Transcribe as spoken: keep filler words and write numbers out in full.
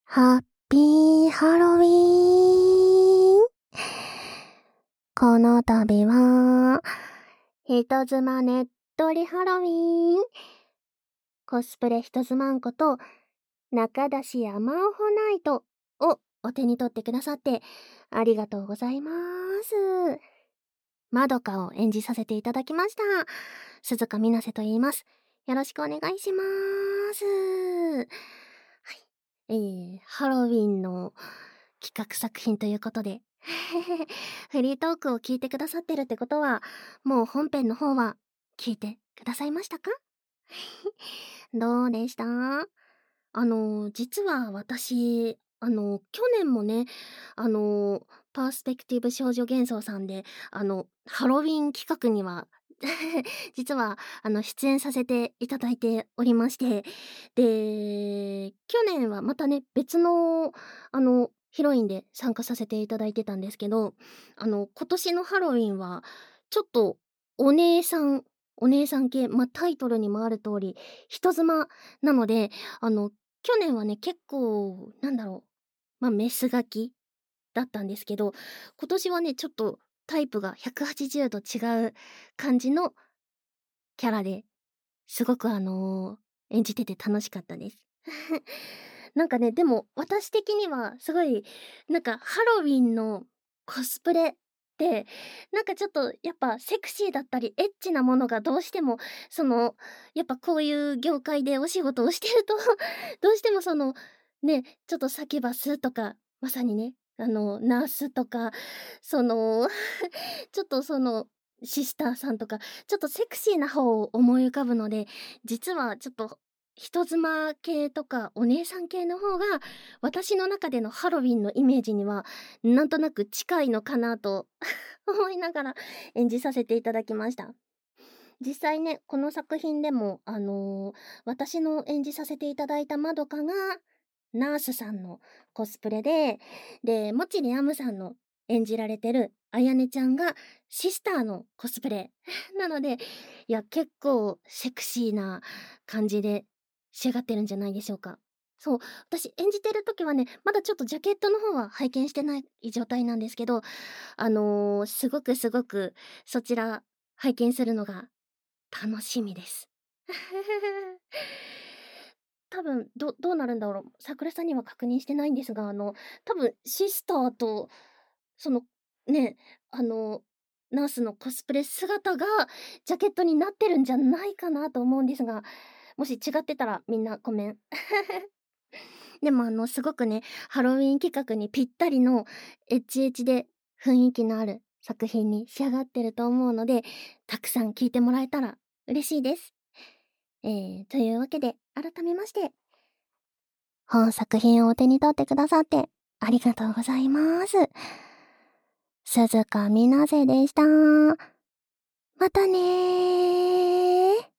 ハッピーハロウィーン。この度は、人妻ねっとりハロウィーン。コスプレ人妻んこと中出し山尾ホナイトをお手に取ってくださってありがとうございます。まどかを演じさせていただきました。鈴鹿みなせと言います。よろしくお願いします。はい。えー、ハロウィンの企画作品ということでフリートークを聞いてくださってるってことは、もう本編の方は聞いてくださいましたか？どうでした？あの、実は私、あの、去年もね、あの、パースペクティブ少女幻想さんで、あの、ハロウィン企画には実は、あの、出演させていただいておりまして、で、去年はまたね、別の、あの、ヒロインで参加させていただいてたんですけど、あの、今年のハロウィンは、ちょっと、お姉さん、お姉さん系、まあ、タイトルにもある通り、人妻なので、あの、去年はね、結構、なんだろう、まあ、メスガキだったんですけど、今年はね、ちょっとタイプがひゃくはちじゅうど違う感じのキャラですごくあの、演じてて楽しかったです。なんかね、でも私的にはすごい、なんかハロウィンのコスプレって、なんかちょっとやっぱセクシーだったりエッチなものがどうしても、その、やっぱこういう業界でお仕事をしてるとどうしてもその、ね、ちょっとサキュバスとか、まさにね、あの、ナースとか、そのちょっとその、シスターさんとか、ちょっとセクシーな方を思い浮かぶので、実はちょっと人妻系とかお姉さん系の方が、私の中でのハロウィンのイメージには、なんとなく近いのかなと思いながら演じさせていただきました。実際ね、この作品でも、あの、私の演じさせていただいたまどかが、ナースさんのコスプレで、で、もちりあむさんの演じられてるあやねちゃんがシスターのコスプレなので、いや、結構セクシーな感じで仕上がってるんじゃないでしょうか。そう、私演じてる時はね、まだちょっとジャケットの方は拝見してない状態なんですけど、あの、すごくすごくそちら拝見するのが楽しみです。多分、どどうなるんだろう。桜さんには確認してないんですが、あの、多分シスターと、その、ね、あの、ナースのコスプレ姿がジャケットになってるんじゃないかなと思うんですが、もし違ってたらみんなごめん。でもあの、すごくね、ハロウィン企画にぴったりのエッチエッチで雰囲気のある作品に仕上がってると思うので、たくさん聞いてもらえたら嬉しいです。えー、というわけで、改めまして、本作品をお手に取ってくださってありがとうございます。鈴鹿みなせでした。またねー。